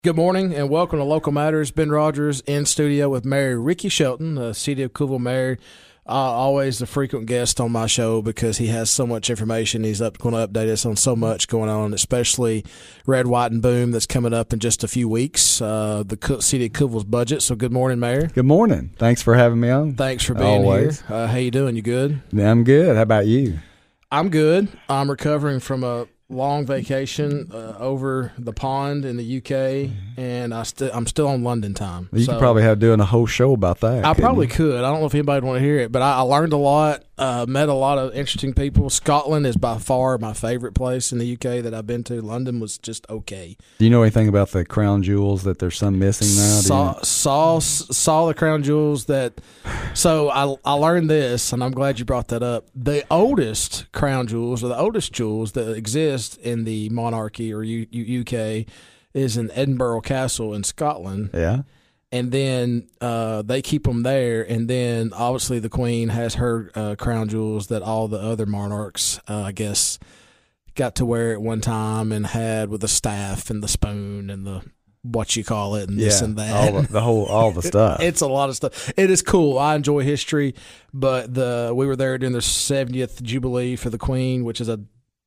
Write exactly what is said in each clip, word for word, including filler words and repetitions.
Good morning and welcome to Local Matters. Ben Rogers in studio with Mayor Ricky Shelton, the City of Cookeville Mayor. Uh, always a frequent guest on my show because he has so much information. He's up going to update us on so much going on, especially Red, White, and Boom that's coming up in just a few weeks, uh, the Co- City of Cookeville's budget. So good morning, Mayor. Good morning. Thanks for having me on. Thanks for being Always. here. Uh, how you doing? You good? I'm good. How about you? I'm good. I'm recovering from a long vacation uh, over the pond in the U K, and I st- I'm still on London time. You so could probably have doing a whole show about that. I probably you? could. I don't know if anybody would want to hear it, but I, I learned a lot, uh, met a lot of interesting people. Scotland is by far my favorite place in the U K that I've been to. London was just okay. Do you know anything about the crown jewels that there's some missing now? Do Saw, you... saw saw the crown jewels that. So I I learned this, and I'm glad you brought that up. The oldest crown jewels, or the oldest jewels that exist in the monarchy or U, U, UK, is in Edinburgh Castle in Scotland. Yeah. And then uh, they keep them there, and then obviously the Queen has her uh, crown jewels that all the other monarchs, uh, I guess, got to wear at one time and had with the staff and the spoon and the what you call it and yeah, this and that. All the, the whole, all the stuff. It's a lot of stuff. It is cool. I enjoy history, but the we were there during the seventieth Jubilee for the Queen, which is a,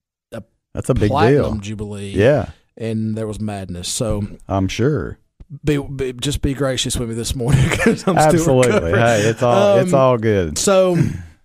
a that's a big platinum deal. Jubilee. Yeah, and there was madness. So I'm sure. Be, be just be gracious with me this morning because I'm Absolutely. still recovering. Hey, it's all Um, it's all good. So,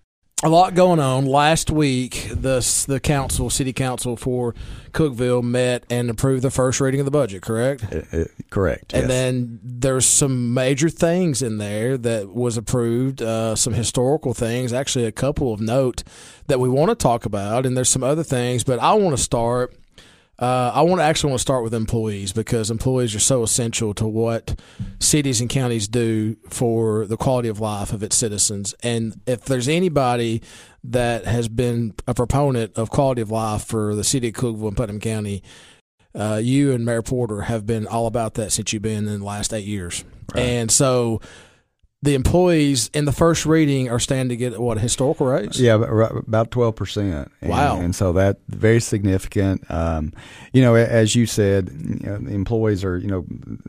a lot going on. Last week, the the council, city council for Cookeville met and approved the first reading of the budget. Correct. It, it, correct. And yes. then there's some major things in there that was approved. Uh, some historical things, actually a couple of note that we want to talk about. And there's some other things, but I want to start. Uh, I want to actually want to start with employees because employees are so essential to what cities and counties do for the quality of life of its citizens. And if there's anybody that has been a proponent of quality of life for the city of Cookeville and Putnam County, uh, you and Mayor Porter have been all about that since you've been in the last eight years. Right. And so the employees in the first reading are standing to get, what, a historical raise? Yeah, about twelve percent. Wow. And, and so that very significant. Um, you know, as you said, you know, the employees are, you know,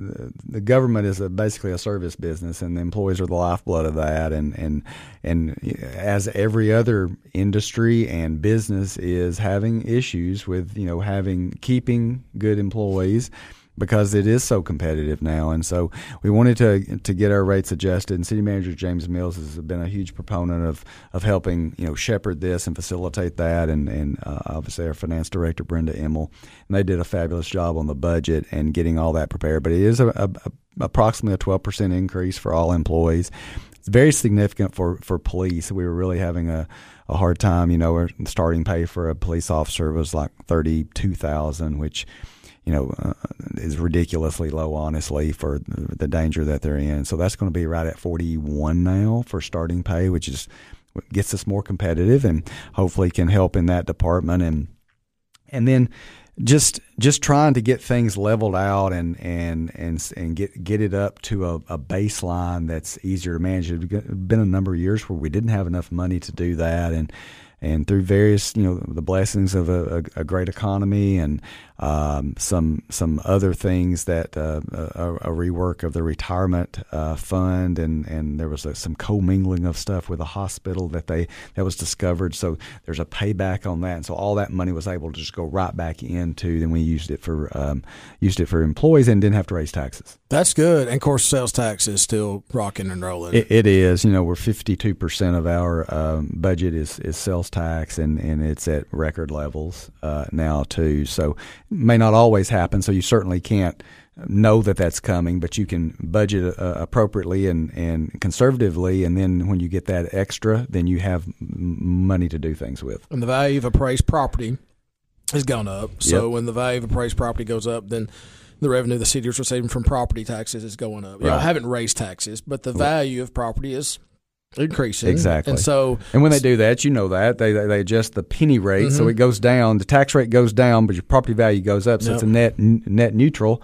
the government is a, basically a service business, and the employees are the lifeblood of that. And, and, and as every other industry and business is having issues with, you know, having, keeping good employees, because it is so competitive now. And so we wanted to to get our rates adjusted. And City Manager James Mills has been a huge proponent of of helping, you know, shepherd this and facilitate that. And, and uh, obviously our finance director, Brenda Emmel. And they did a fabulous job on the budget and getting all that prepared. But it is a, a, a approximately a twelve percent increase for all employees. It's very significant for, for police. We were really having a, a hard time. You know, our starting pay for a police officer was like thirty-two thousand dollars, which – you know, uh, is ridiculously low, honestly, for the, the danger that they're in. So that's going to be right at forty-one now for starting pay, which is gets us more competitive and hopefully can help in that department. And and then just just trying to get things leveled out and and and and get get it up to a, a baseline that's easier to manage. It's been a number of years where we didn't have enough money to do that, and. And through various, you know, the blessings of a, a, a great economy and um, some some other things that uh, a, a rework of the retirement uh, fund, and, and there was a, some commingling of stuff with the hospital that they that was discovered. So there's a payback on that, and so all that money was able to just go right back into. Then we used it for um, used it for employees and didn't have to raise taxes. That's good. And of course, sales tax is still rocking and rolling. It, it is. You know, we're fifty-two percent of our um, budget is, is sales tax, and, and it's at record levels uh, now too. So it may not always happen. So you certainly can't know that that's coming, but you can budget uh, appropriately and, and conservatively. And then when you get that extra, then you have m- money to do things with. And the value of appraised property has gone up. So Yep. when the value of appraised property goes up, then the revenue the city is receiving from property taxes is going up. Right. I haven't raised taxes, but the value of property is increasing. Exactly. And so, and when they do that, you know that they they, they adjust the penny rate, mm-hmm. so it goes down. The tax rate goes down, but your property value goes up. So Yep. it's a net net neutral,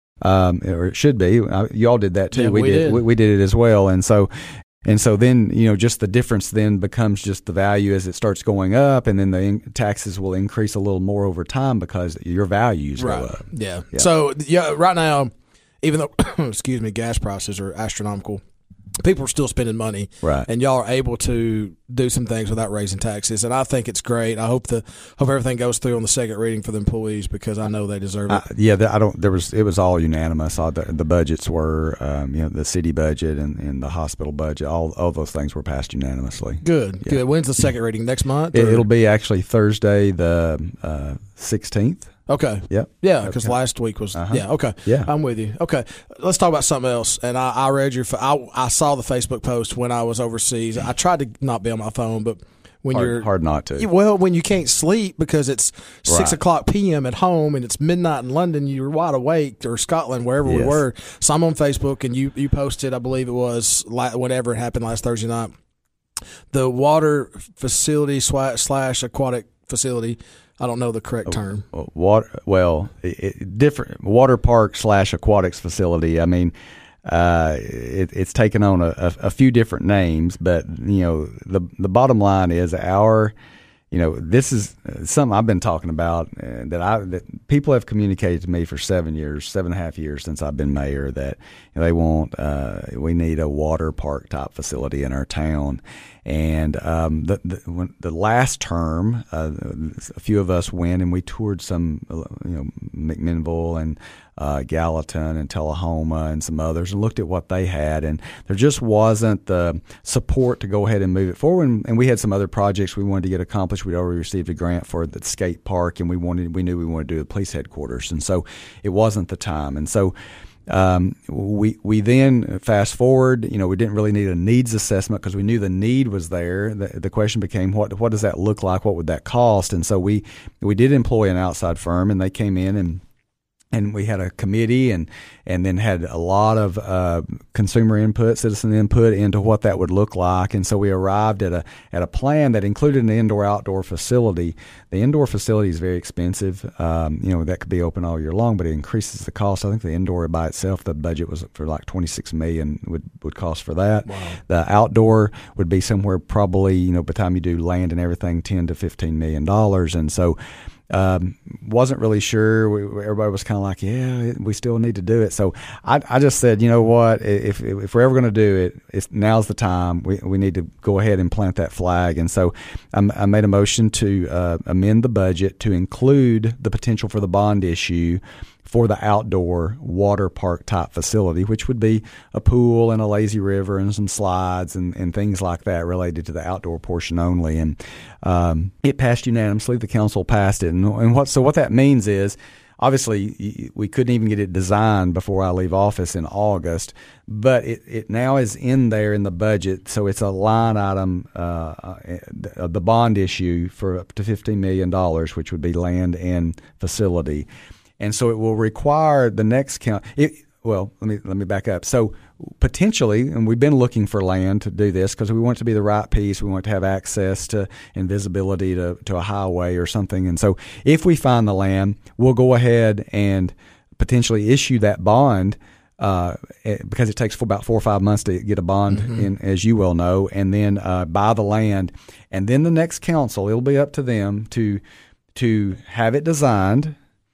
um, or it should be. Y'all did that too. Yeah, we, we did. did. We, we did it as well. And so. And so then, you know, just the difference then becomes just the value as it starts going up, and then the in- taxes will increase a little more over time because your values right. go up. Yeah. Yeah. So, yeah, right now, even though, excuse me, gas prices are astronomical, people are still spending money, right? And y'all are able to do some things without raising taxes, and I think it's great. I hope the hope everything goes through on the second reading for the employees because I know they deserve it. Uh, yeah, the, I don't. There was it was all unanimous. All the, the budgets were, um, you know, the city budget and, and the hospital budget. All all those things were passed unanimously. Good, yeah. good. When's the second reading? Next month? It, it'll be actually Thursday, the uh, sixteenth. Okay. Yep. Yeah, because okay. last week was uh-huh. yeah. Okay. Yeah, I'm with you. Okay, let's talk about something else. And I, I read your. I, I saw the Facebook post when I was overseas. I tried to not be on my phone, but when hard, you're hard not to. Well, when you can't sleep because it's six right. o'clock p m at home and it's midnight in London, you're wide awake, or Scotland, wherever yes. we were. So I'm on Facebook, and you you posted, I believe it was whatever it happened last Thursday night, the water facility slash aquatic facility. I don't know the correct term. Water, well, it, it, different water park slash aquatics facility. I mean, uh, it, it's taken on a, a, a few different names, but you know, the the bottom line is our, you know, this is something I've been talking about uh, that I that people have communicated to me for seven years, seven and a half years since I've been mayor that you know, they want uh, we need a water park type facility in our town. And um, the the, when, the last term, uh, a few of us went and we toured some, you know, McMinnville and uh, Gallatin and Tullahoma and some others, and looked at what they had. And there just wasn't the support to go ahead and move it forward. And, and we had some other projects we wanted to get accomplished. We'd already received a grant for the skate park, and we wanted we knew we wanted to do the police headquarters, and so it wasn't the time. And so. Um, we we then fast forward. You know, we didn't really need a needs assessment because we knew the need was there. The, the question became, what what does that look like? What would that cost? And so we we did employ an outside firm, and they came in and. And we had a committee and, and then had a lot of uh, consumer input, citizen input into what that would look like. And so we arrived at a at a plan that included an indoor-outdoor facility. The indoor facility is very expensive. Um, you know, that could be open all year long, but it increases the cost. I think the indoor by itself, the budget was for like twenty-six million dollars would, would cost for that. Wow. The outdoor would be somewhere probably, you know, by the time you do land and everything, ten to fifteen million dollars. And so Um, wasn't really sure. We, everybody was kind of like, yeah, we still need to do it. So I, I just said, you know what, if if we're ever going to do it, it's, now's the time. We we need to go ahead and plant that flag. And so I, I made a motion to uh, amend the budget to include the potential for the bond issue for the outdoor water park type facility, which would be a pool and a lazy river and some slides and, and things like that related to the outdoor portion only. And um, it passed unanimously. The council passed it. And, and what so what that means is, obviously, we couldn't even get it designed before I leave office in August, but it, it now is in there in the budget, so it's a line item, uh, the bond issue for up to fifteen million dollars, which would be land and facility. And so it will require the next count. It, well, let me let me back up. So potentially, and we've been looking for land to do this because we want it to be the right piece. We want to have access to and visibility to, to a highway or something. And so if we find the land, we'll go ahead and potentially issue that bond uh, because it takes for about four or five months to get a bond, mm-hmm. in, as you well know, and then uh, buy the land. And then the next council, it'll be up to them to to have it designed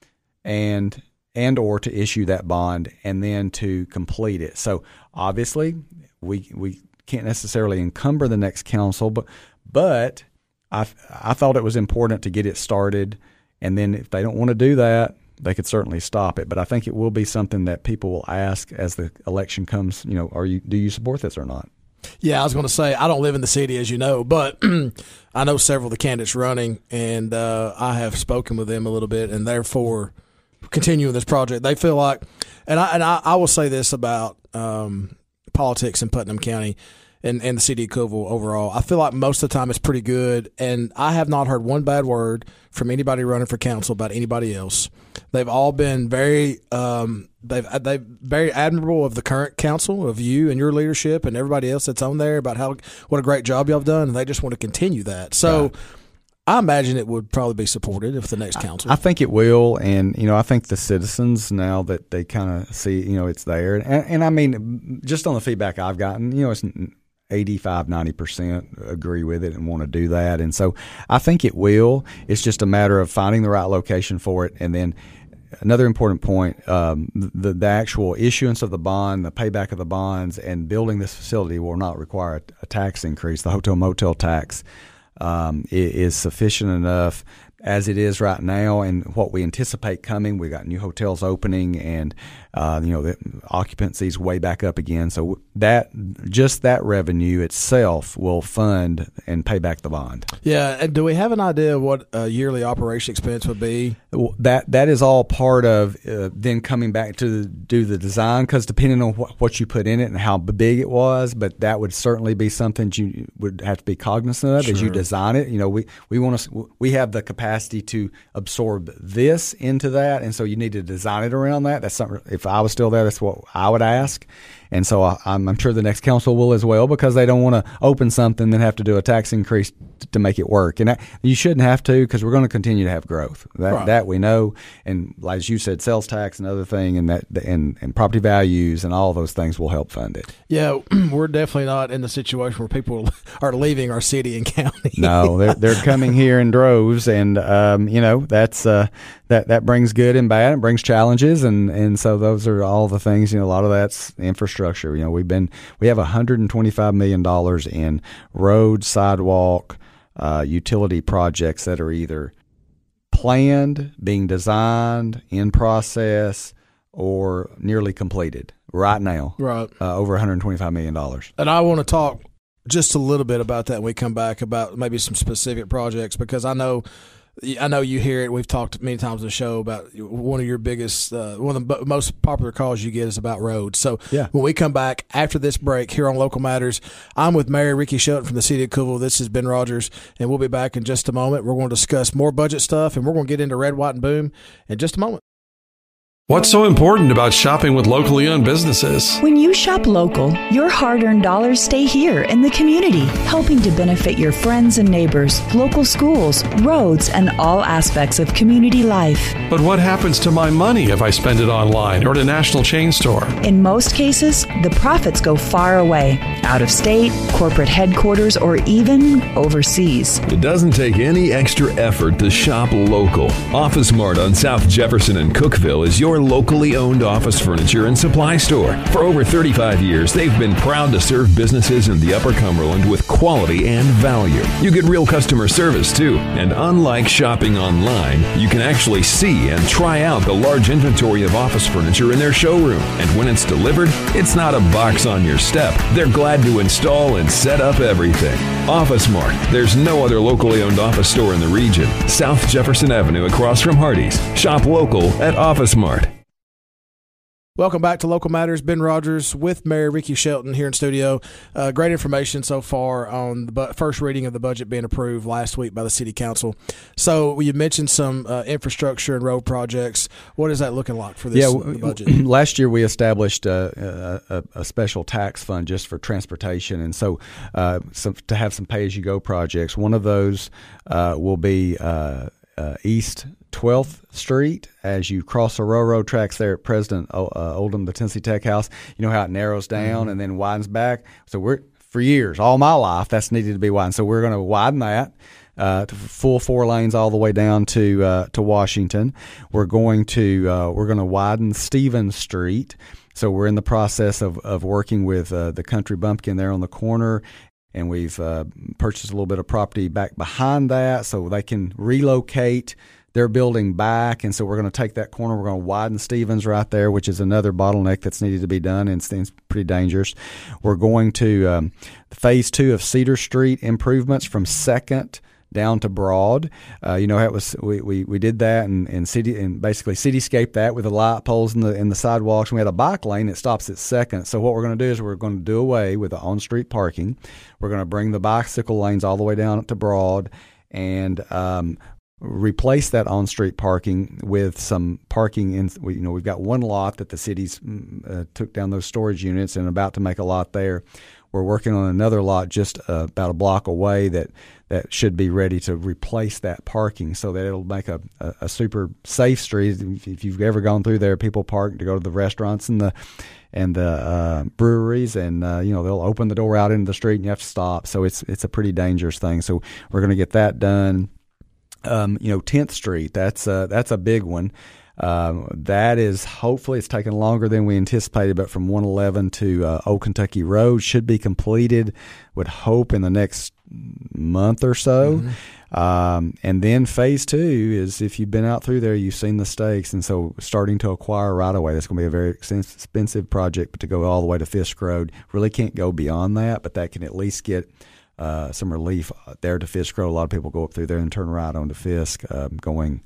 and and or to issue that bond and then to complete it. So obviously we we can't necessarily encumber the next council, but but I I thought it was important to get it started, and then if they don't want to do that, they could certainly stop it. But I think it will be something that people will ask as the election comes, you know, are you do you support this or not? Yeah, I was going to say, I don't live in the city, as you know, but I know several of the candidates running, and uh, I have spoken with them a little bit, and therefore continuing this project. They feel like, and I and I, I will say this about um, politics in Putnam County and, and the city of Cookeville overall. I feel like most of the time it's pretty good, and I have not heard one bad word from anybody running for council about anybody else. They've all been very um, they've they very admirable of the current council, of you and your leadership and everybody else that's on there about how what a great job y'all have done, and they just want to continue that. So. Right. I imagine it would probably be supported if the next council. I think it will, and you know, I think the citizens, now that they kind of see, you know, it's there, and, and I mean, just on the feedback I've gotten, you know, it's eighty-five, ninety percent agree with it and want to do that, and so I think it will. It's just a matter of finding the right location for it, and then another important point, um, the, the actual issuance of the bond, the payback of the bonds, and building this facility will not require a, a tax increase. The hotel motel tax um, is sufficient enough as it is right now, and what we anticipate coming. We got new hotels opening, and uh, you know the occupancy's way back up again. So that just that revenue itself will fund and pay back the bond. Yeah, and do we have an idea of what a yearly operation expense would be? That that is all part of uh, then coming back to the, do the design, because depending on what, what you put in it and how big it was, but that would certainly be something you would have to be cognizant of. Sure. As you design it. You know, we we want to we have the capacity to absorb this into that, and so you need to design it around that. That's something. If I was still there, that's what I would ask. And so I, I'm, I'm sure the next council will as well, because they don't want to open something and have to do a tax increase t- to make it work. And that, you shouldn't have to, because we're going to continue to have growth. That, right. that we know. And as you said, sales tax, another thing, and that and, and property values and all those things will help fund it. Yeah, we're definitely not in the situation where people are leaving our city and county. No, they're they're coming here in droves, and um, you know that's uh, that that brings good and bad. It brings challenges, and, and so those are all the things. You know, a lot of that's infrastructure. You know, we've been we have one hundred twenty-five million dollars in road, sidewalk, uh, utility projects that are either planned, being designed, in process, or nearly completed right now. Right, uh, over one hundred twenty-five million dollars. And I want to talk just a little bit about that when we come back, about maybe some specific projects, because I know. I know you hear it. We've talked many times on the show about one of your biggest, uh, one of the most popular calls you get is about roads. So yeah. When we come back after this break here on Local Matters, I'm with Mayor Ricky Shelton from the city of Cookeville. This is Ben Rogers, and we'll be back in just a moment. We're going to discuss more budget stuff, and we're going to get into Red, White, and Boom in just a moment. What's so important about shopping with locally owned businesses? When you shop local, your hard-earned dollars stay here in the community, helping to benefit your friends and neighbors, local schools, roads, and all aspects of community life. But what happens to my money if I spend it online or at a national chain store? In most cases, the profits go far away, out of state, corporate headquarters, or even overseas. It doesn't take any extra effort to shop local. Office Mart on South Jefferson and Cookeville is your locally owned office furniture and supply store. For over thirty-five years, they've been proud to serve businesses in the Upper Cumberland with quality and value. You get real customer service too. And unlike shopping online, you can actually see and try out the large inventory of office furniture in their showroom. And when it's delivered, it's not a box on your step. They're glad to install and set up everything. Office Mart. There's no other locally owned office store in the region. South Jefferson Avenue across from Hardee's. Shop local at Office Mart. Welcome back to Local Matters. Ben Rogers with Mayor Ricky Shelton here in studio. Uh, great information so far on the bu- first reading of the budget being approved last week by the City Council. So you mentioned some uh, infrastructure and road projects. What is that looking like for this yeah, w- budget? Last year we established a, a, a special tax fund just for transportation, and so, uh, some, to have some pay-as-you-go projects. One of those uh, will be uh, uh, East twelfth Street as you cross the railroad tracks there at President uh, Oldham, the Tennessee Tech House. You know how it narrows down mm-hmm. and then widens back? So we're for years, all my life, that's needed to be widened. So we're going to widen that uh, to full four lanes all the way down to uh, to Washington. We're going to uh, we're going to widen Stevens Street. So we're in the process of, of working with uh, the Country Bumpkin there on the corner. And we've uh, purchased a little bit of property back behind that so they can relocate their building back. And so we're going to take that corner. We're going to widen Stevens right there, which is another bottleneck that's needed to be done, and it's pretty dangerous. We're going to um, phase two of Cedar Street improvements from Second down to Broad. Uh, you know how it was. We, we, we did that and, and city and basically cityscape that with the light poles and the and the sidewalks. And we had a bike lane that stops at Second. So what we're going to do is we're going to do away with the on-street parking. We're going to bring the bicycle lanes all the way down to Broad and um, replace that on-street parking with some parking in. You know, we've got one lot that the city's uh, took down those storage units and about to make a lot there. We're working on another lot just uh, about a block away that, that should be ready to replace that parking so that it'll make a, a, a super safe street. If you've ever gone through there, people park to go to the restaurants and the and the uh, breweries, and uh, you know they'll open the door out into the street and you have to stop. So it's it's a pretty dangerous thing. So we're going to get that done. Um, you know, tenth Street, that's a, that's a big one. Um, that is hopefully it's taken longer than we anticipated, but from one eleven to uh, Old Kentucky Road should be completed, would hope, in the next month or so. Mm-hmm. Um, and then phase two is, if you've been out through there, you've seen the stakes, and so starting to acquire right away. That's going to be a very expensive project, but to go all the way to Fisk Road, really can't go beyond that, but that can at least get uh, some relief there to Fisk Road. A lot of people go up through there and turn right onto Fisk, um, going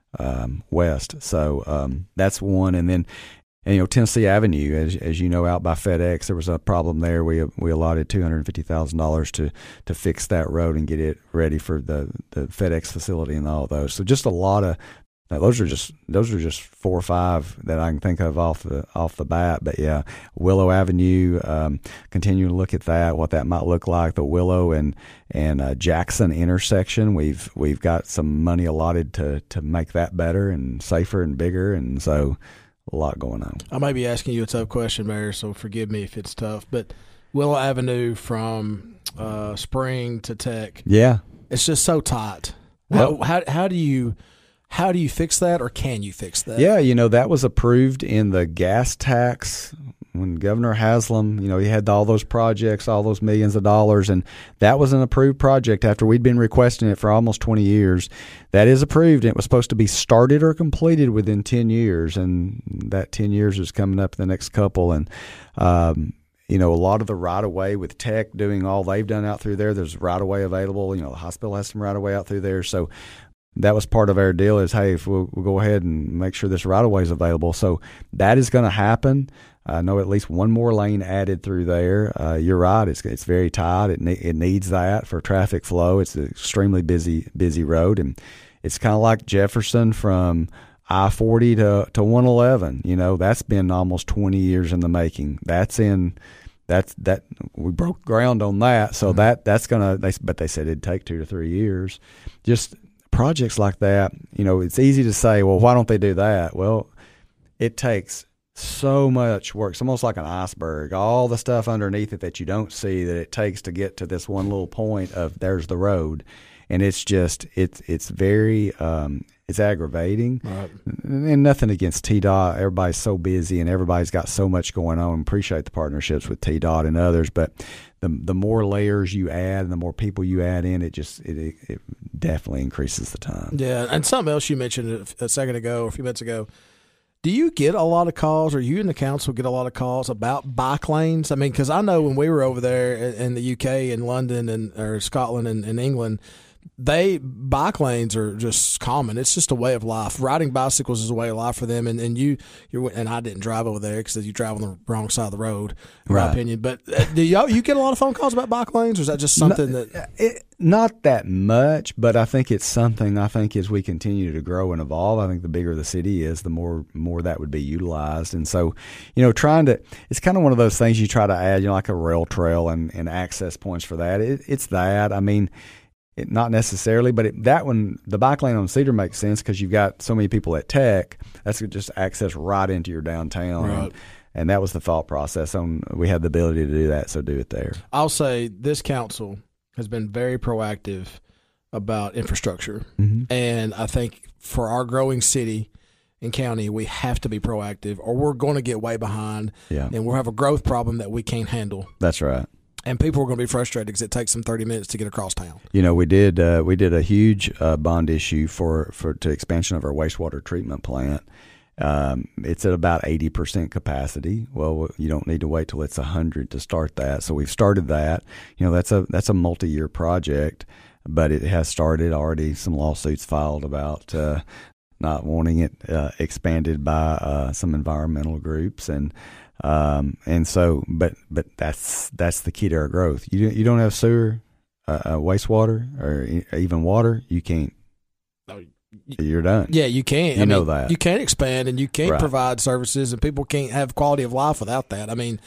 um, west. So um, that's one, and then. And, you know, Tennessee Avenue, as as you know, out by FedEx, there was a problem there. We we allotted two hundred fifty thousand dollars to to fix that road and get it ready for the, the FedEx facility and all those. So just a lot of those are just those are just four or five that I can think of off the off the bat. But yeah, Willow Avenue, um, continue to look at that, what that might look like. The Willow and and uh, Jackson intersection, we've we've got some money allotted to to make that better and safer and bigger, and so. A lot going on. I may be asking you a tough question, Mayor, so forgive me if it's tough. But Willow Avenue from uh, Spring to Tech, yeah, it's just so tight. How, how how do you how do you fix that, or can you fix that? Yeah, you know, that was approved in the gas tax when Governor Haslam, you know, he had all those projects, all those millions of dollars, and that was an approved project after we'd been requesting it for almost twenty years. That is approved, and it was supposed to be started or completed within ten years, and that ten years is coming up in the next couple. And, um, you know, a lot of the right-of-way with Tech doing all they've done out through there, there's right-of-way available. You know, the hospital has some right-of-way out through there, so that was part of our deal is, hey, if we'll, we'll go ahead and make sure this right-of-way is available. So that is going to happen. I know at least one more lane added through there. Uh, you're right; it's it's very tight. It ne- it needs that for traffic flow. It's an extremely busy busy road, and it's kind of like Jefferson from I forty to to one eleven. You know, that's been almost twenty years in the making. That's in that's that we broke ground on that, so mm-hmm. that that's gonna. They, but they said it'd take two to three years. Just projects like that. You know, it's easy to say, well, why don't they do that? Well, it takes so much work. It's almost like an iceberg. All the stuff underneath it that you don't see that it takes to get to this one little point of there's the road, and it's just it's it's very um, it's aggravating. Right. And nothing against T D O T. Everybody's so busy and everybody's got so much going on. Appreciate the partnerships with T D O T and others, but the the more layers you add and the more people you add in, it just it, it definitely increases the time. Yeah, and something else you mentioned a second ago, or a few minutes ago. Do you get a lot of calls, or you and the council get a lot of calls about bike lanes? I mean, because I know when we were over there in the U K and London and or Scotland and, and England, they bike lanes are just common. It's just a way of life. Riding bicycles is a way of life for them. And, and you, you're, and I didn't drive over there because you drive on the wrong side of the road, in right. my opinion. But do y'all, you get a lot of phone calls about bike lanes, or is that just something not, that it, not that much? But I think it's something. I think as we continue to grow and evolve, I think the bigger the city is, the more more that would be utilized. And so, you know, trying to, it's kind of one of those things you try to add, you know, like a rail trail and, and access points for that. It, it's that. I mean. It, not necessarily, but it, that one, the bike lane on Cedar makes sense because you've got so many people at Tech. That's just access right into your downtown. Right. And, and that was the thought process. On we had the ability to do that, so do it there. I'll say this council has been very proactive about infrastructure. Mm-hmm. And I think for our growing city and county, we have to be proactive or we're going to get way behind. Yeah. And we'll have a growth problem that we can't handle. That's right. And people are going to be frustrated because it takes them thirty minutes to get across town. You know, we did uh, we did a huge uh, bond issue for, for to expansion of our wastewater treatment plant. Um, it's at about eighty percent capacity. Well, you don't need to wait till it's one hundred to start that. So we've started that. You know, that's a that's a multi-year project, but it has started already. Some lawsuits filed about uh, not wanting it uh, expanded by uh, some environmental groups, and um, and so, but but that's that's the key to our growth. You you don't have sewer, uh, uh, wastewater, or even water, you can't. No. You're done. Yeah, you can't. You I know mean, that. You can't expand and you can't right. provide services, and people can't have quality of life without that. I mean,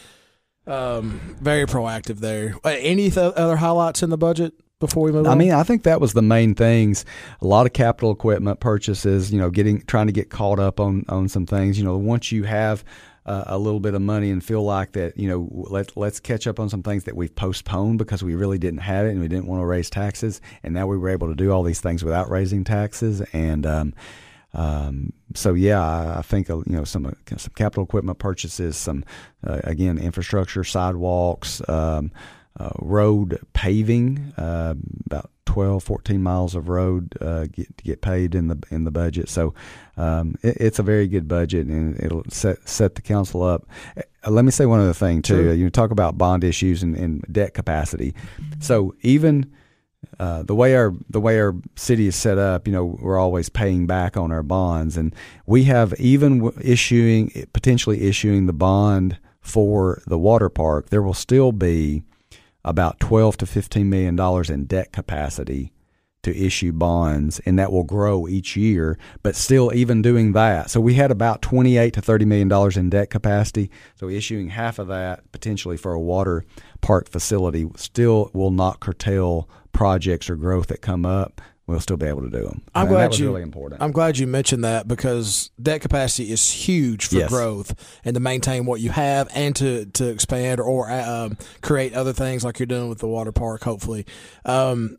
um, very proactive there. Any th- other highlights in the budget before we move I on? I mean, I think that was the main things. A lot of capital equipment purchases, you know, getting trying to get caught up on, on some things. You know, once you have uh, a little bit of money and feel like that, you know, let, let's catch up on some things that we've postponed because we really didn't have it and we didn't want to raise taxes. And now we were able to do all these things without raising taxes. And um, Um, so yeah, I, I think uh, you know some uh, some capital equipment purchases, some uh, again infrastructure, sidewalks, um, uh, road paving, uh, about twelve, fourteen miles of road uh, get get paid in the in the budget. So um, it, it's a very good budget, and it'll set set the council up. Uh, let me say one other thing too. Sure. You talk about bond issues and, and debt capacity. So even Uh, the way our the way our city is set up, you know, we're always paying back on our bonds, and we have even w- issuing potentially issuing the bond for the water park. There will still be about twelve to fifteen million dollars in debt capacity to issue bonds, and that will grow each year. But still, even doing that, so we had about twenty-eight to thirty million dollars in debt capacity. So issuing half of that potentially for a water park facility still will not curtail projects or growth that come up. We'll still be able to do them. I'm and glad that was you. really important. I'm glad you mentioned that, because debt capacity is huge for Yes. growth and to maintain what you have and to to expand or um, create other things like you're doing with the water park. Hopefully, um,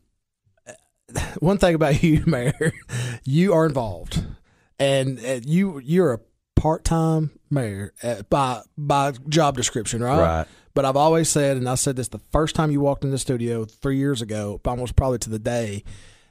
one thing about you, Mayor, you are involved, and uh, you you're a part-time mayor uh, by by job description, right? Right. But I've always said, and I said this the first time you walked in the studio three years ago, almost probably to the day,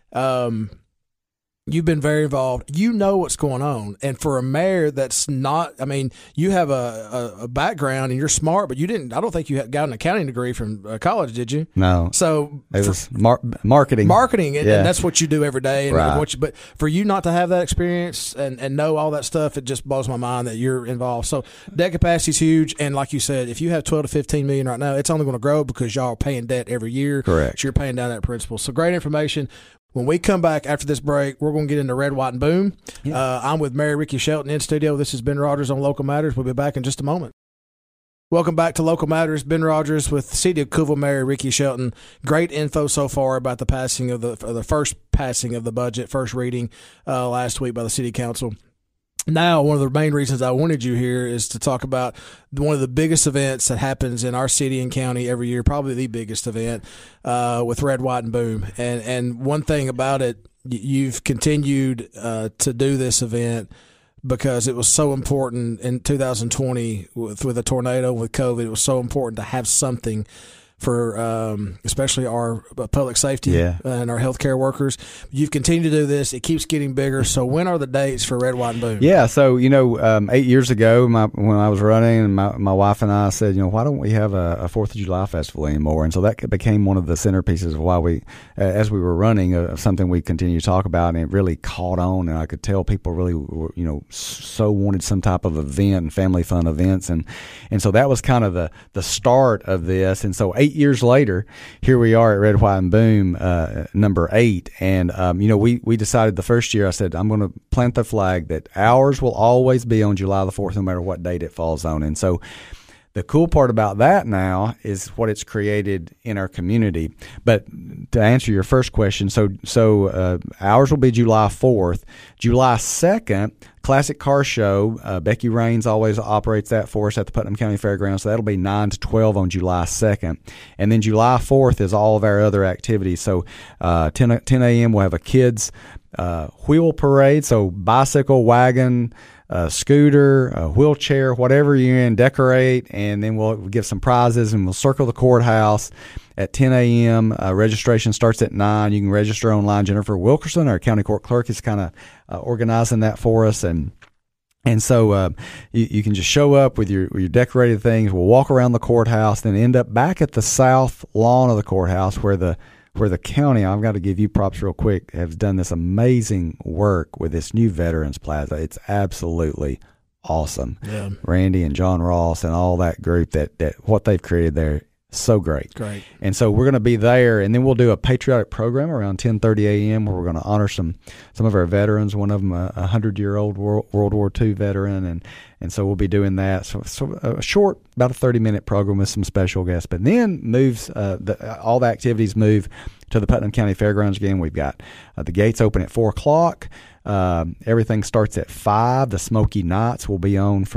um, you've been very involved. You know what's going on. And for a mayor that's not, I mean, you have a, a, a background and you're smart, but you didn't, I don't think you had got an accounting degree from uh, college, did you? No. So It for- was mar- marketing. marketing, and, Yeah. and that's what you do every day. And, Right. and what you, but for you not to have that experience and, and know all that stuff, it just blows my mind that you're involved. So debt capacity is huge, and like you said, if you have twelve to fifteen million right now, it's only going to grow because y'all are paying debt every year. Correct. So you're paying down that principal. So great information. When we come back after this break, we're going to get into Red, White, and Boom. Yeah. Uh, I'm with Mayor Ricky Shelton in studio. This is Ben Rogers on Local Matters. We'll be back in just a moment. Welcome back to Local Matters. Ben Rogers with City of Cookeville Mayor Ricky Shelton. Great info so far about the passing of the of the first passing of the budget, first reading uh, last week by the City Council. Now, one of the main reasons I wanted you here is to talk about one of the biggest events that happens in our city and county every year, probably the biggest event uh, with Red, White, and Boom. And and one thing about it, you've continued uh, to do this event because it was so important in two thousand twenty with, with a tornado, with COVID. It was so important to have something for um, especially our public safety Yeah. and our healthcare workers. You've continued to do this. It keeps getting bigger. So when are the dates for Red, White, and Boom? Yeah, so you know, um, eight years ago, my, when I was running, my my wife and I said, you know, why don't we have a, a Fourth of July festival anymore? And so that became one of the centerpieces of why we, uh, as we were running, uh, something we continue to talk about, and it really caught on. And I could tell people really, were, you know, so wanted some type of event and family fun events, and and so that was kind of the the start of this. And so eight years later, here we are at Red, White, and Boom, uh, number eight. And, um, you know, we, we decided the first year, I said, I'm going to plant the flag that ours will always be on July the fourth, no matter what date it falls on. And so the cool part about that now is what it's created in our community. But to answer your first question, so so uh, ours will be July fourth. July second, Classic Car Show. Uh, Becky Raines always operates that for us at the Putnam County Fairgrounds. So that'll be nine to twelve on July second. And then July fourth is all of our other activities. So uh, ten a.m. we'll have a kids uh, wheel parade. So bicycle, wagon, a scooter, a wheelchair, whatever you're in, decorate, and then we'll give some prizes, and we'll circle the courthouse at ten a.m. Uh, registration starts at nine. You can register online. Jennifer Wilkerson, our county court clerk, is kind of uh, organizing that for us, and and so uh, you, you can just show up with your with your decorated things. We'll walk around the courthouse, then end up back at the south lawn of the courthouse where the where the county, I've got to give you props real quick, has done this amazing work with this new Veterans Plaza. It's absolutely awesome. Yeah. Randy and John Ross and all that group, that, that what they've created there, so great. Great. And so we're going to be there, and then we'll do a patriotic program around ten thirty a.m. where we're going to honor some some of our veterans. One of them a hundred-year-old World, World War Two veteran, and and so we'll be doing that. So, so a short, about a thirty-minute program with some special guests. But then moves uh, the, all the activities move to the Putnam County Fairgrounds again. We've got uh, the gates open at four o'clock. Um, everything starts at five. The Smoky Nights will be on from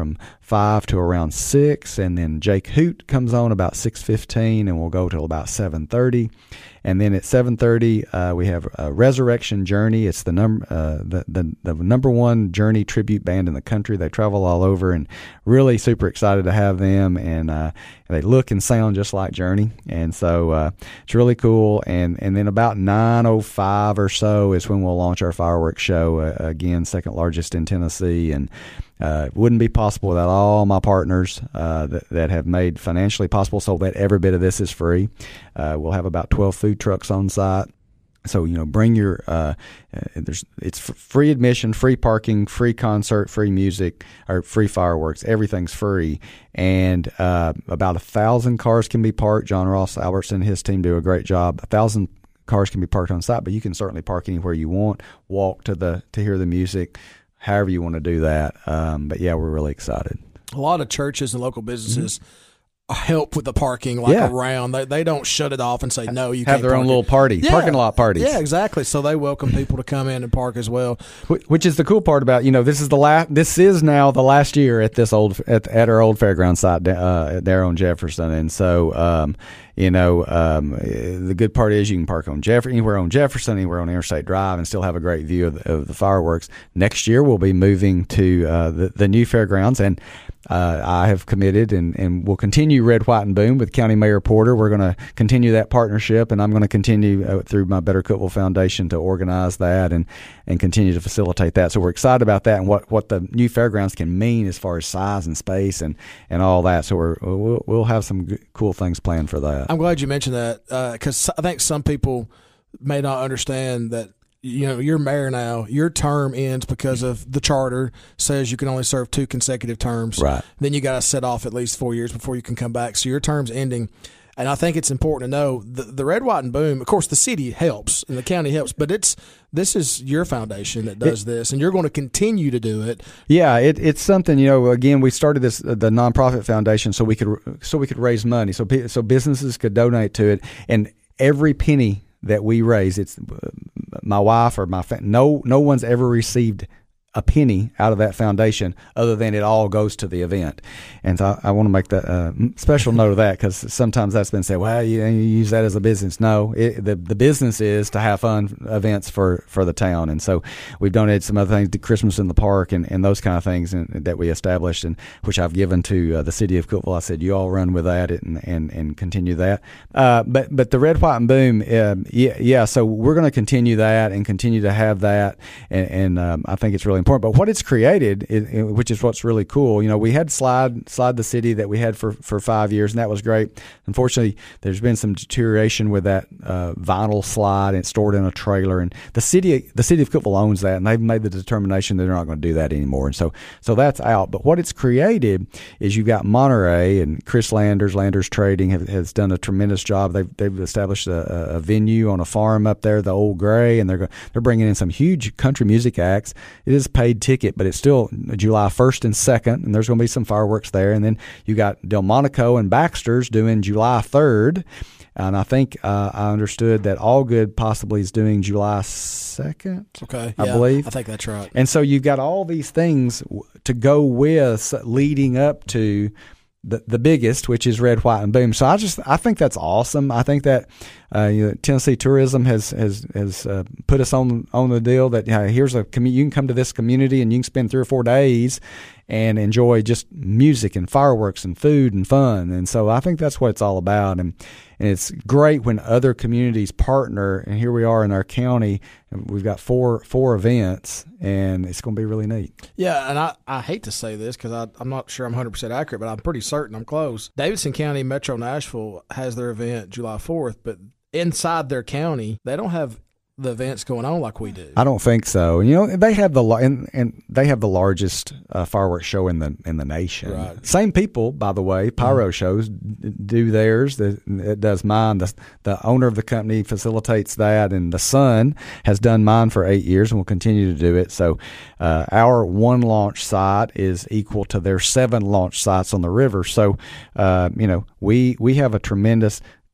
five to around six, and then Jake Hoot comes on about six fifteen, and we'll go till about seven thirty. And then at seven thirty, uh, we have a Resurrection Journey. It's the number uh, the, the the number one Journey tribute band in the country. They travel all over, and really super excited to have them. And uh, they look and sound just like Journey, and so uh, it's really cool. And and then about nine oh five or so is when we'll launch our fireworks show. Uh, again, second largest in Tennessee, and Uh, it wouldn't be possible without all my partners uh, that, that have made financially possible, so that every bit of this is free. Uh, we'll have about twelve food trucks on site. So, you know, bring your, uh, uh, there's it's free admission, free parking, free concert, free music, or free fireworks. Everything's free. And uh, about a thousand cars can be parked. John Ross Albertson and his team do a great job. A thousand cars can be parked on site, but you can certainly park anywhere you want, walk to the to hear the music, however you want to do that. Um, but, yeah, we're really excited. A lot of churches and local businesses mm-hmm. help with the parking, like yeah. around. They they don't shut it off and say, no, you have can't Have their park own it. little party, yeah. parking lot parties. Yeah, exactly. So they welcome people to come in and park as well. Which is the cool part about, you know, this is the last, this is now the last year at this old, at, at our old fairground site uh, there on Jefferson. And so, um, you know, um, the good part is you can park on Jeff- anywhere on Jefferson, anywhere on Interstate Drive, and still have a great view of the, of the fireworks. Next year, we'll be moving to uh, the, the new fairgrounds, and uh, I have committed and, and will continue Red, White, and Boom with County Mayor Porter. We're going to continue that partnership, and I'm going to continue uh, through my Better Cookeville Foundation to organize that and, and continue to facilitate that. So we're excited about that and what, what the new fairgrounds can mean as far as size and space and, and all that. So we're, we'll, we'll have some good, cool things planned for that. I'm glad you mentioned that because uh, I think some people may not understand that, you know, you're mayor now, your term ends because of the charter says you can only serve two consecutive terms. Right. Then you got to set off at least four years before you can come back. So your term's ending. And I think it's important to know the, the Red, White, and Boom, of course, the city helps and the county helps, but it's this is your foundation that does it, this, and you're going to continue to do it. Yeah, it, it's something, you know, again, we started this uh, the nonprofit foundation so we could so we could raise money, so so businesses could donate to it, and every penny that we raise, it's uh, my wife or my family, no no one's ever received a penny out of that foundation other than it all goes to the event. And so I, I want to make that uh, special note of that, because sometimes that's been said, well, you, you use that as a business. No, it, the the business is to have fun events for, for the town. And so we've donated some other things to Christmas in the Park and, and those kind of things and, that we established, and which I've given to uh, the city of Cookeville. I said, you all run with that and and, and continue that. Uh, but but the Red, White, and Boom, uh, yeah, yeah, so we're going to continue that and continue to have that. And, and um, I think it's really important. But what it's created, it, it, which is what's really cool, you know, we had Slide Slide the City that we had for, for five years, and that was great. Unfortunately, there's been some deterioration with that uh, vinyl slide, and it's stored in a trailer. And the city the city of Cookeville owns that, and they've made the determination that they're not going to do that anymore. And so so that's out. But what it's created is you've got Monterey, and Chris Landers, Landers Trading, have, has done a tremendous job. They've they've established a, a venue on a farm up there, the Old Gray, and they're they're bringing in some huge country music acts. It is paid ticket, but it's still July first and second, and there's going to be some fireworks there. And then you got Delmonico and Baxter's doing July third, and I think uh, I understood that All Good possibly is doing July second. Okay, I yeah, believe. I think that's right. And so you've got all these things to go with leading up to the the biggest, which is Red, White, and Boom. So I just I think that's awesome. I think that uh, you know, Tennessee Tourism has has has uh, put us on on the deal that, you know, here's a commu- you can come to this community and you can spend three or four days and enjoy just music and fireworks and food and fun. And so I think that's what it's all about. And and it's great when other communities partner. And here we are in our county, and we've got four four events, and it's going to be really neat. Yeah, and I, I hate to say this because I'm not sure I'm one hundred percent accurate, but I'm pretty certain I'm close. Davidson County Metro Nashville has their event July fourth, but inside their county, they don't have the events going on like we do. I don't think so. You know, they have the and, and they have the largest uh, fireworks show in the in the nation. Right. Same people, by the way, Pyro mm-hmm. shows do theirs. The, it does mine. The the owner of the company facilitates that, and the son has done mine for eight years and will continue to do it. So, uh, our one launch site is equal to their seven launch sites on the river. So, uh, you know, we we have a tremendous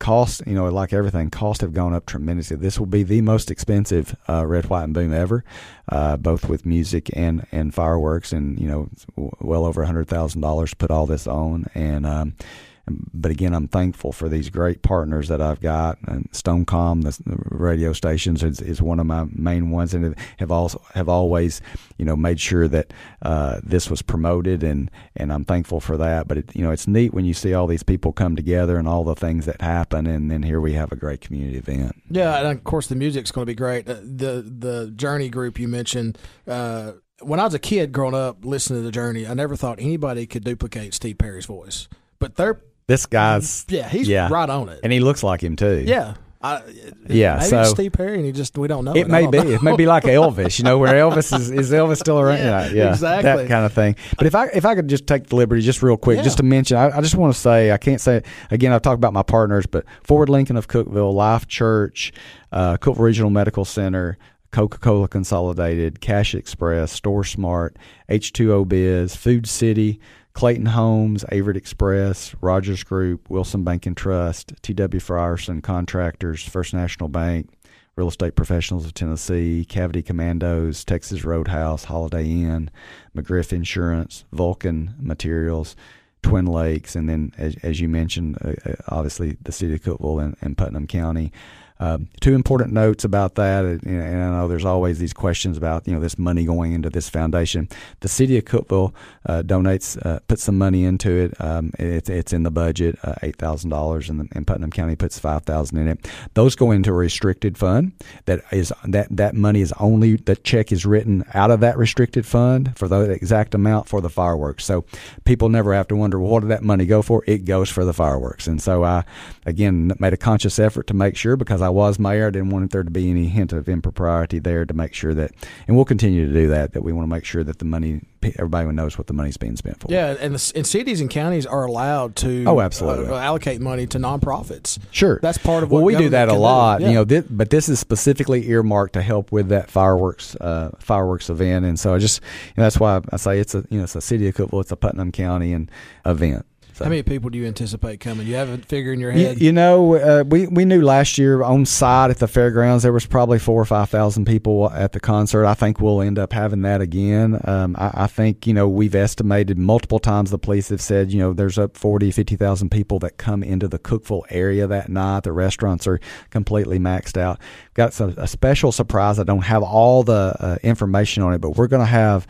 costs, you know, like everything, costs have gone up tremendously. This will be the most expensive uh, Red, White, and Boom ever, uh, both with music and, and fireworks, and, you know, well over one hundred thousand dollars to put all this on. And um, but again, I'm thankful for these great partners that I've got. And Stonecom, the, the radio stations, is, is one of my main ones, and have also have always, you know, made sure that uh, this was promoted, and, and I'm thankful for that. But it, you know, it's neat when you see all these people come together and all the things that happen, and then here we have a great community event. Yeah, and of course the music's going to be great. The the Journey group you mentioned. Uh, when I was a kid growing up listening to the Journey, I never thought anybody could duplicate Steve Perry's voice, but they're This guy's yeah, he's yeah. right on it, and he looks like him too. Yeah, I, yeah. Maybe so it's Steve Perry, and he just we don't know. It, it may be. know. It may be like Elvis. You know, where Elvis is is Elvis still around? Yeah, Yeah, yeah, exactly. that kind of thing. But if I if I could just take the liberty, just real quick, Yeah. just to mention, I, I just want to say, I can't say again. I've talked about my partners, but Forward Lincoln of Cookeville, Life Church, uh, Cookeville Regional Medical Center, Coca-Cola Consolidated, Cash Express, Store Smart, H two O Biz, Food City, Clayton Homes, Averett Express, Rogers Group, Wilson Bank and Trust, T W Frierson Contractors, First National Bank, Real Estate Professionals of Tennessee, Cavity Commandos, Texas Roadhouse, Holiday Inn, McGriff Insurance, Vulcan Materials, Twin Lakes, and then, as, as you mentioned, uh, obviously the City of Cookeville and, and Putnam County. Um, two important notes about that, and, and I know there's always these questions about, you know, this money going into this foundation. The City of Cookeville uh, donates, uh, puts some money into it. Um, it's it's in the budget, uh, eight thousand dollars, and, the, and Putnam County puts five thousand dollars in it. Those go into a restricted fund. That is that that money is only, that check is written out of that restricted fund for the exact amount for the fireworks. So people never have to wonder, well, what did that money go for? It goes for the fireworks. And so I, again, made a conscious effort to make sure, because I was mayor, I didn't want there to be any hint of impropriety there, to make sure that, and we'll continue to do that, that we want to make sure that the money, everybody knows what the money's being spent for. Yeah, and, the, and cities and counties are allowed to oh, absolutely. Uh, allocate money to nonprofits. Sure. That's part of what well, we do that a lot, Yeah. you know, this, but this is specifically earmarked to help with that fireworks uh, fireworks event. And so I just, you know, that's why I say it's a, you know, it's a City of Cookeville, it's a Putnam County and event. So. How many people do you anticipate coming? You have a figure in your You, head? you know, uh, we we knew last year on site at the fairgrounds there was probably four or five thousand people at the concert. I think we'll end up having that again. Um, I, I think, you know, we've estimated multiple times. The police have said, you know, there's up forty, fifty thousand people that come into the Cookeville area that night. The restaurants are completely maxed out. Got some, a special surprise. I don't have all the uh, information on it, but we're going to have.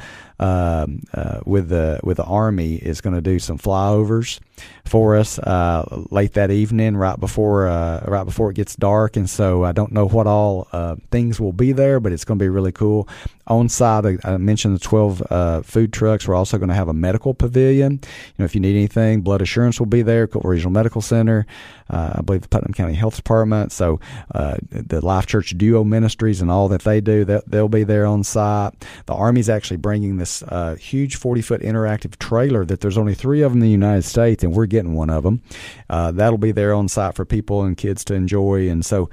Um, uh, with the with the Army is going to do some flyovers for us uh, late that evening, right before uh, right before it gets dark, and so I don't know what all uh, things will be there, but it's going to be really cool. On site, I mentioned the twelve uh, food trucks. We're also going to have a medical pavilion. You know, if you need anything, Blood Assurance will be there. Cookeville Regional Medical Center, uh, I believe the Putnam County Health Department. So uh, the Life Church Duo Ministries and all that they do, that they'll be there on site. The Army's actually bringing this uh, huge forty foot interactive trailer that there's only three of them in the United States, and we're getting one of them. Uh, that'll be there on site for people and kids to enjoy. And so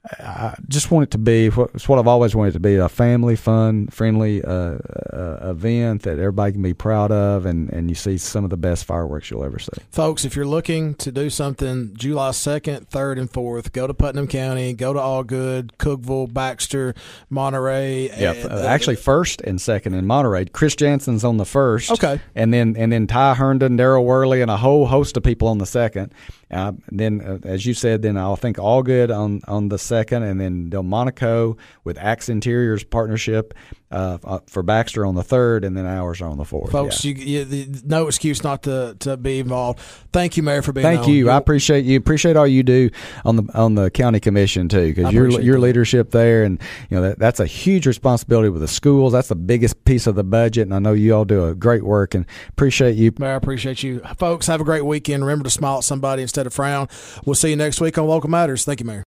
I just want it to be, it's what I've always wanted it to be, a family, fun, friendly uh, uh, event that everybody can be proud of, and, and you see some of the best fireworks you'll ever see. Folks, if you're looking to do something July second, third, and fourth, go to Putnam County, go to Allgood, Cookeville, Baxter, Monterey. Yeah, and, uh, actually first and second in Monterey. Chris Jansen's on the first. Okay. And then and then Ty Herndon, Darryl Worley, and a whole host of people on the second. Uh, then, uh, as you said, then I'll think Allgood on, on the second, and then Delmonico with Axe Interiors partnership uh, for Baxter on the third, and then ours are on the fourth. Folks, yeah. you, you, no excuse not to, to be involved. Thank you, Mayor, for being Thank on. you. You're, I appreciate you. Appreciate all you do on the on the county commission too, because your your that. leadership there, and you know that, that's a huge responsibility with the schools. That's the biggest piece of the budget, and I know you all do a great work, and appreciate you. Mayor, I appreciate you. Folks, have a great weekend. Remember to smile at somebody instead of frown. We'll see you next week on Local Matters. Thank you, Mayor.